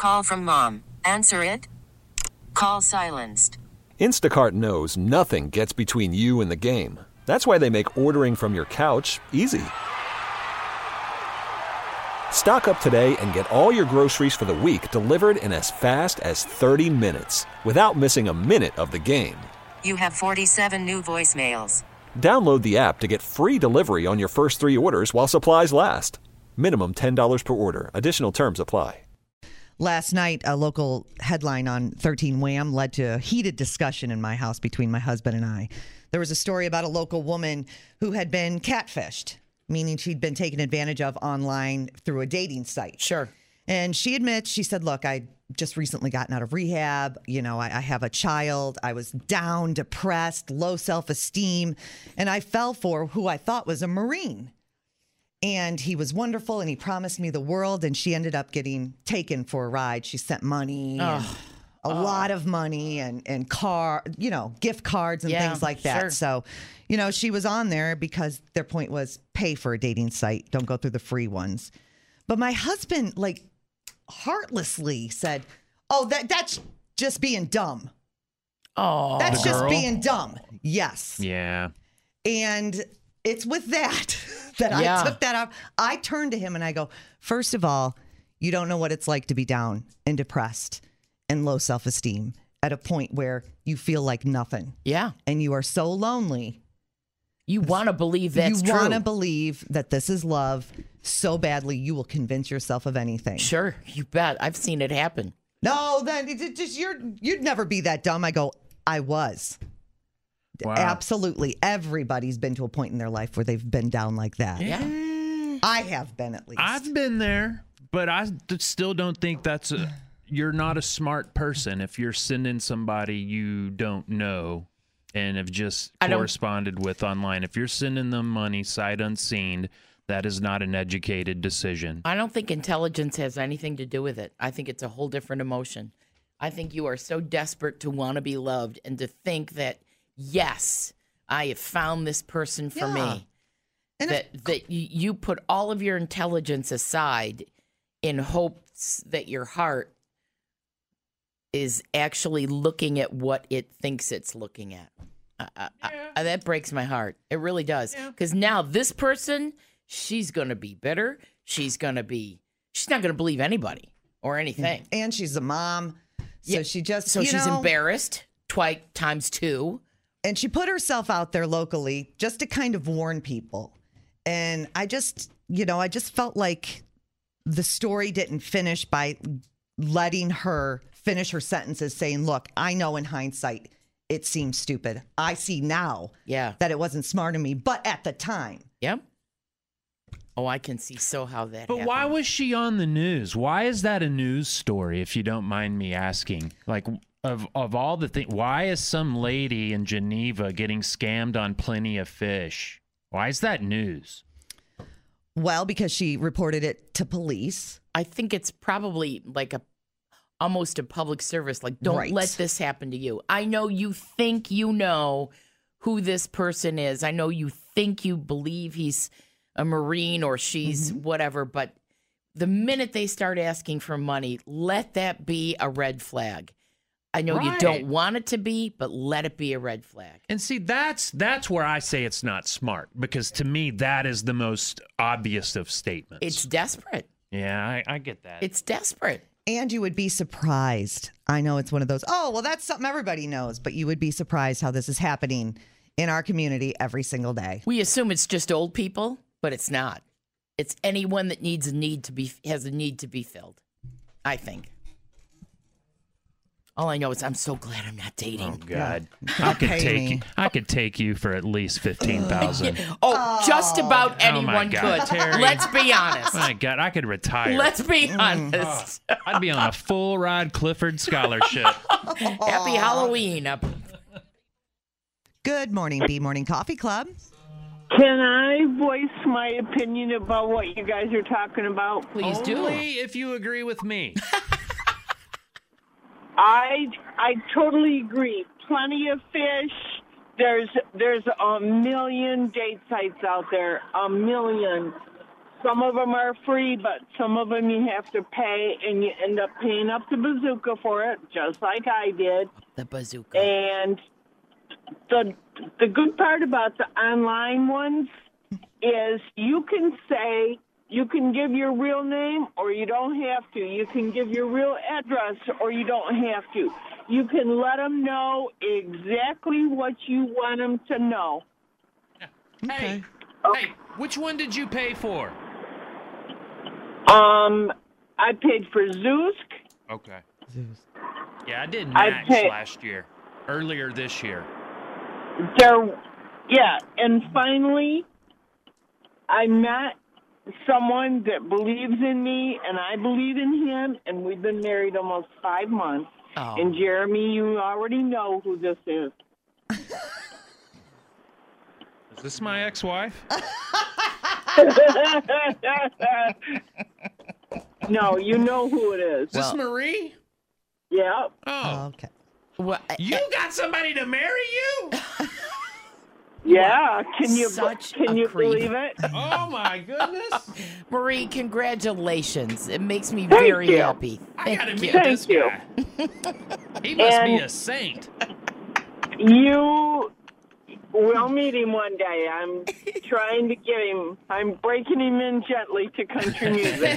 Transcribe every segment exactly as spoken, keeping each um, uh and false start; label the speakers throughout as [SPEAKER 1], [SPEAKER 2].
[SPEAKER 1] Call from mom. Answer it. Call silenced.
[SPEAKER 2] Instacart knows nothing gets between you and the game. That's why they make ordering from your couch easy. Stock up today and get all your groceries for the week delivered in as fast as thirty minutes without missing a minute of the game.
[SPEAKER 1] You have forty-seven new voicemails.
[SPEAKER 2] Download the app to get free delivery on your first three orders while supplies last. Minimum ten dollars per order. Additional terms apply.
[SPEAKER 3] Last night, a local headline on thirteen Wham led to a heated discussion in my house between my husband and I. There was a story about a local woman who had been catfished, meaning she'd been taken advantage of online through a dating site.
[SPEAKER 4] Sure.
[SPEAKER 3] And she admits, she said, look, I just recently gotten out of rehab. You know, I, I have a child. I was down, depressed, low self-esteem, and I fell for who I thought was a Marine. And he was wonderful, and he promised me the world, and she ended up getting taken for a ride. She sent money,
[SPEAKER 4] Oh.
[SPEAKER 3] and a
[SPEAKER 4] Oh.
[SPEAKER 3] lot of money, and, and car, you know, gift cards and
[SPEAKER 4] Yeah,
[SPEAKER 3] things like that.
[SPEAKER 4] sure.
[SPEAKER 3] So, you know, she was on there because their point was pay for a dating site. Don't go through the free ones. But my husband, like, heartlessly said, oh, that that's just being dumb.
[SPEAKER 4] Oh,
[SPEAKER 3] That's
[SPEAKER 5] The
[SPEAKER 3] just
[SPEAKER 5] girl?
[SPEAKER 3] being dumb. Yes.
[SPEAKER 5] Yeah.
[SPEAKER 3] And it's with that that
[SPEAKER 4] Yeah.
[SPEAKER 3] I took that up. I turned to him and I go, first of all, you don't know what it's like to be down and depressed and low self-esteem at a point where you feel like nothing
[SPEAKER 4] yeah.
[SPEAKER 3] and you are so lonely.
[SPEAKER 4] You want to believe that's
[SPEAKER 3] you
[SPEAKER 4] true.
[SPEAKER 3] want to believe that this is love so badly you will convince yourself of anything.
[SPEAKER 4] Sure, you bet. I've seen it happen.
[SPEAKER 3] No, then it- it just you're you'd never be that dumb. I go, I was.
[SPEAKER 5] Wow.
[SPEAKER 3] Absolutely. Everybody's been to a point in their life where they've been down like that.
[SPEAKER 4] Yeah.
[SPEAKER 3] I have been at least.
[SPEAKER 5] I've been there, but I d- still don't think that's a. You're not a smart person if you're sending somebody you don't know and have just
[SPEAKER 4] I don't-
[SPEAKER 5] corresponded with online. If you're sending them money sight unseen, that is not an educated decision.
[SPEAKER 4] I don't think intelligence has anything to do with it. I think it's a whole different emotion. I think you are so desperate to want to be loved and to think that, yes, I have found this person for
[SPEAKER 3] Yeah.
[SPEAKER 4] me.
[SPEAKER 3] And
[SPEAKER 4] that that you, you put all of your intelligence aside in hopes that your heart is actually looking at what it thinks it's looking at. I, I, I, that breaks my heart. It really does. Because now this person, she's going to be bitter. She's going to be, she's not going to believe anybody or anything.
[SPEAKER 3] and she's a mom. So
[SPEAKER 4] Yeah.
[SPEAKER 3] she just
[SPEAKER 4] So
[SPEAKER 3] you
[SPEAKER 4] she's
[SPEAKER 3] know,
[SPEAKER 4] embarrassed twice times two.
[SPEAKER 3] and she put herself out there locally just to kind of warn people. And I just, you know, I just felt like the story didn't finish by letting her finish her sentences saying, look, I know in hindsight it seems stupid. I see now
[SPEAKER 4] Yeah.
[SPEAKER 3] that it wasn't smart of me, but at the time.
[SPEAKER 4] Yep. Oh, I can see so how that
[SPEAKER 5] But
[SPEAKER 4] happened.
[SPEAKER 5] why was she on the news? Why is that a news story, if you don't mind me asking? Like, of of all the things, why is some lady in Geneva getting scammed on Plenty of Fish? Why is that news?
[SPEAKER 3] Well, because she reported it to police.
[SPEAKER 4] I think it's probably like a almost a public service. Like, don't
[SPEAKER 3] Right.
[SPEAKER 4] let this happen to you. I know you think you know who this person is. I know you think you believe he's a Marine or she's
[SPEAKER 3] Mm-hmm.
[SPEAKER 4] whatever, but the minute they start asking for money, let that be a red flag. I know you
[SPEAKER 5] Right.
[SPEAKER 4] don't want it to be, but let it be a red flag.
[SPEAKER 5] And see, that's that's where I say it's not smart, because to me that is the most obvious of statements.
[SPEAKER 4] It's desperate.
[SPEAKER 5] yeah, I, I get that.
[SPEAKER 4] It's desperate.
[SPEAKER 3] And you would be surprised. I know it's one of those, oh, well, that's something everybody knows, but you would be surprised how this is happening in our community every single day.
[SPEAKER 4] We assume it's just old people, but it's not. It's anyone that needs a need to be has a need to be filled. I think. All I know is I'm so glad I'm not dating.
[SPEAKER 5] Oh God, I could
[SPEAKER 3] Pay
[SPEAKER 5] take
[SPEAKER 3] me.
[SPEAKER 5] you, I could take you for at least fifteen thousand.
[SPEAKER 4] Oh, just about
[SPEAKER 5] Oh, my
[SPEAKER 4] anyone
[SPEAKER 5] God,
[SPEAKER 4] could.
[SPEAKER 5] Terry.
[SPEAKER 4] Let's be honest.
[SPEAKER 5] My God, I could retire.
[SPEAKER 4] Let's be
[SPEAKER 3] Mm.
[SPEAKER 4] honest.
[SPEAKER 5] I'd be on a full ride Clifford scholarship.
[SPEAKER 4] Happy Halloween. Up.
[SPEAKER 3] Good morning, B Morning Coffee Club.
[SPEAKER 6] Can I voice my opinion about what you guys are talking about?
[SPEAKER 4] Please do.
[SPEAKER 5] Only if you agree with me.
[SPEAKER 6] I I totally agree. Plenty of fish. There's there's a million date sites out there. A million. some of them are free, but some of them you have to pay, and you end up paying up the bazooka for it, just like I did.
[SPEAKER 4] The bazooka.
[SPEAKER 6] And the the good part about the online ones is you can say, you can give your real name or you don't have to. You can give your real address or you don't have to. You can let them know exactly what you want them to know.
[SPEAKER 5] Hey,
[SPEAKER 6] Oh.
[SPEAKER 5] hey, which one did you pay for?
[SPEAKER 6] Um, I paid for Zoosk.
[SPEAKER 5] Okay. Yeah, I did
[SPEAKER 6] I
[SPEAKER 5] Max
[SPEAKER 6] pay-
[SPEAKER 5] last year, earlier this year.
[SPEAKER 6] There, yeah, and finally, I met someone that believes in me, and I believe in him, and we've been married almost five months.
[SPEAKER 4] Oh.
[SPEAKER 6] And Jeremy, you already know who this is.
[SPEAKER 5] Is this my ex-wife?
[SPEAKER 6] No, you know who it is.
[SPEAKER 5] Is this
[SPEAKER 4] Well-
[SPEAKER 5] Marie?
[SPEAKER 6] Yeah.
[SPEAKER 5] Oh,
[SPEAKER 3] Okay.
[SPEAKER 4] Well, I-
[SPEAKER 5] you got somebody to marry you?
[SPEAKER 6] Yeah, can you
[SPEAKER 4] Such
[SPEAKER 6] can
[SPEAKER 4] a
[SPEAKER 6] you
[SPEAKER 4] creep.
[SPEAKER 6] believe it?
[SPEAKER 5] Oh my goodness!
[SPEAKER 4] Marie, congratulations. It makes me
[SPEAKER 6] Thank
[SPEAKER 4] very
[SPEAKER 6] you.
[SPEAKER 4] happy.
[SPEAKER 5] I gotta
[SPEAKER 4] Thank
[SPEAKER 5] meet
[SPEAKER 4] you.
[SPEAKER 5] this
[SPEAKER 6] Thank you.
[SPEAKER 5] guy. He must be
[SPEAKER 6] And-
[SPEAKER 5] a saint.
[SPEAKER 6] You will meet him one day. I'm trying to get him. I'm breaking him in gently to country music.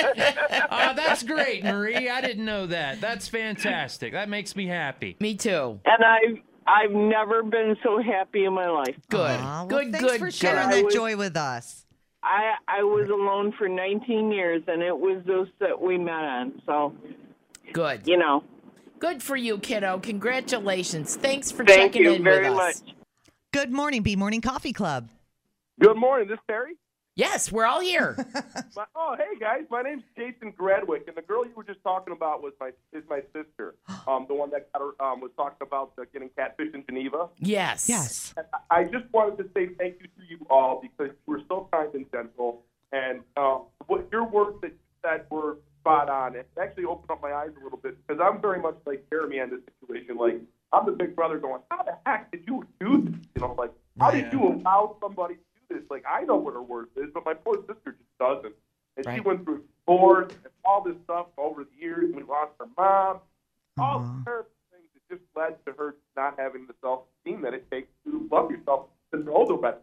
[SPEAKER 5] Oh, that's great, Marie. I didn't know that. That's fantastic. That makes me happy.
[SPEAKER 4] Me too.
[SPEAKER 6] And I've I've never been so happy in my life.
[SPEAKER 4] Good.
[SPEAKER 3] Aw, well,
[SPEAKER 4] good,
[SPEAKER 3] thanks
[SPEAKER 4] good,
[SPEAKER 3] for sharing
[SPEAKER 4] good.
[SPEAKER 3] that
[SPEAKER 6] I was-
[SPEAKER 3] joy with us.
[SPEAKER 6] I I was alone for nineteen years, and it was those that we met on. So
[SPEAKER 4] Good.
[SPEAKER 6] you know,
[SPEAKER 4] Good for you, kiddo. Congratulations. Thanks for
[SPEAKER 6] thank
[SPEAKER 4] checking
[SPEAKER 6] you
[SPEAKER 4] in
[SPEAKER 6] very
[SPEAKER 4] with us.
[SPEAKER 6] much.
[SPEAKER 3] Good morning, B Morning Coffee Club.
[SPEAKER 7] Good morning. This is Terry.
[SPEAKER 4] Yes, we're all here.
[SPEAKER 7] My, oh, hey guys. My name's Jason Gradwick, and the girl you were just talking about was my is my sister. Um, the one that got her, um, was talking about uh, getting catfish in Geneva.
[SPEAKER 4] Yes.
[SPEAKER 3] Yes.
[SPEAKER 7] And I I just wanted to say thank you to you all because you were so kind and gentle, and um, what your words that you said were spot on. It actually opened up my eyes a little bit because I'm very much like Jeremy in this situation. Like I'm the big brother going, how the heck did you do this? You know, like how did
[SPEAKER 5] Yeah.
[SPEAKER 7] you allow somebody to do this? Like I know what her worth is, but my poor sister just doesn't. And she
[SPEAKER 4] Right.
[SPEAKER 7] went through divorce and all this stuff over the years. We lost her mom. All
[SPEAKER 3] Aw.
[SPEAKER 7] the terrible things that just led to her not having the self-esteem that it takes to love yourself, to know the rest.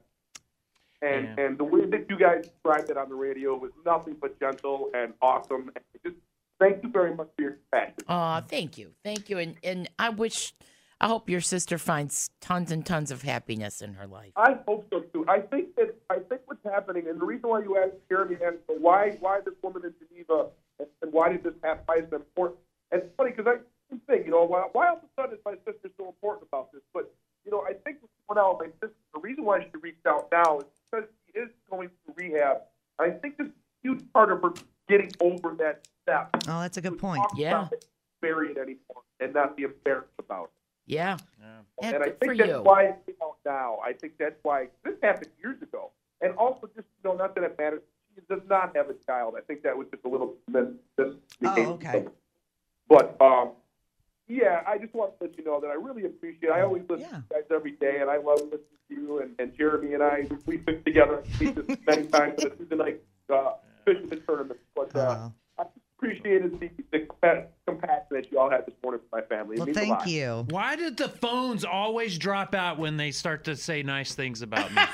[SPEAKER 7] And
[SPEAKER 5] Yeah.
[SPEAKER 7] and the way that you guys described it on the radio was nothing but gentle and awesome. And just thank you very much for your compassion.
[SPEAKER 4] Aw, thank you. Thank you. And and I wish I hope your sister finds tons and tons of happiness in her life.
[SPEAKER 7] I hope so too. I think that I think what's happening, and the reason why you asked Jeremy and why why this woman in Geneva and, and why did this happen? Why is it important? And it's funny because I think you know why why all of a sudden is my sister so important about this? But you know I think with someone else, my sister, the reason why she reached out now is because she is going through rehab. I think this is a huge part of her getting over that step.
[SPEAKER 3] Oh, that's a good
[SPEAKER 7] To
[SPEAKER 3] point.
[SPEAKER 7] talk
[SPEAKER 4] Yeah.
[SPEAKER 7] about it, bury it anymore and not be embarrassed about it.
[SPEAKER 4] Yeah. Yeah,
[SPEAKER 7] And I
[SPEAKER 4] good
[SPEAKER 7] think
[SPEAKER 4] for
[SPEAKER 7] that's
[SPEAKER 4] you.
[SPEAKER 7] why it came out now. I think that's why this happened years ago. And also, just you know, not that it matters. She does not have a child. I think that was just a little mis. mis-
[SPEAKER 3] Oh, okay.
[SPEAKER 7] But um, yeah, I just want to let you know that I really appreciate. I always listen
[SPEAKER 3] Yeah.
[SPEAKER 7] to you guys every day, and I love listening to you and, and Jeremy and I. We fit together we just many times for the Tuesday night uh, fishing tournament. But uh,
[SPEAKER 3] Oh.
[SPEAKER 7] I just appreciated the, the compa- compassion that you all had this morning for my family. It
[SPEAKER 3] Well,
[SPEAKER 7] means a
[SPEAKER 3] thank
[SPEAKER 7] lot.
[SPEAKER 3] you.
[SPEAKER 5] Why did the phones always drop out when they start to say nice things about me?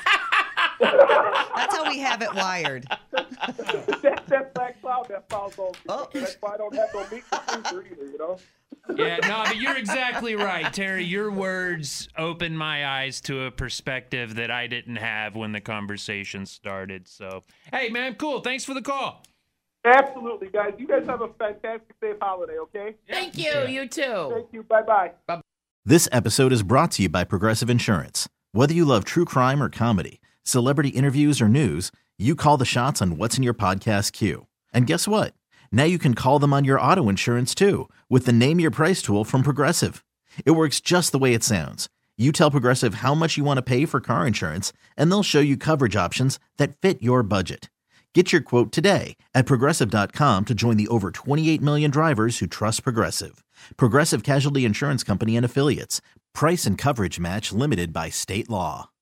[SPEAKER 3] That's how we have it wired.
[SPEAKER 7] that, that black cloud that follows all.
[SPEAKER 3] Oh.
[SPEAKER 7] That's why I don't have no meat to freezer either, you know?
[SPEAKER 5] Yeah, no, but you're exactly right, Terry. Your words opened my eyes to a perspective that I didn't have when the conversation started. So, hey, man, cool. Thanks for the call.
[SPEAKER 7] Absolutely, guys. You guys have a fantastic, safe holiday, okay?
[SPEAKER 4] Thank you. You too.
[SPEAKER 7] Thank you. Bye-bye.
[SPEAKER 8] This episode is brought to you by Progressive Insurance. Whether you love true crime or comedy, celebrity interviews or news, you call the shots on what's in your podcast queue. And guess what? Now you can call them on your auto insurance too with the Name Your Price tool from Progressive. It works just the way it sounds. You tell Progressive how much you want to pay for car insurance, and they'll show you coverage options that fit your budget. Get your quote today at Progressive dot com to join the over twenty-eight million drivers who trust Progressive. Progressive Casualty Insurance Company and Affiliates. Price and coverage match limited by state law.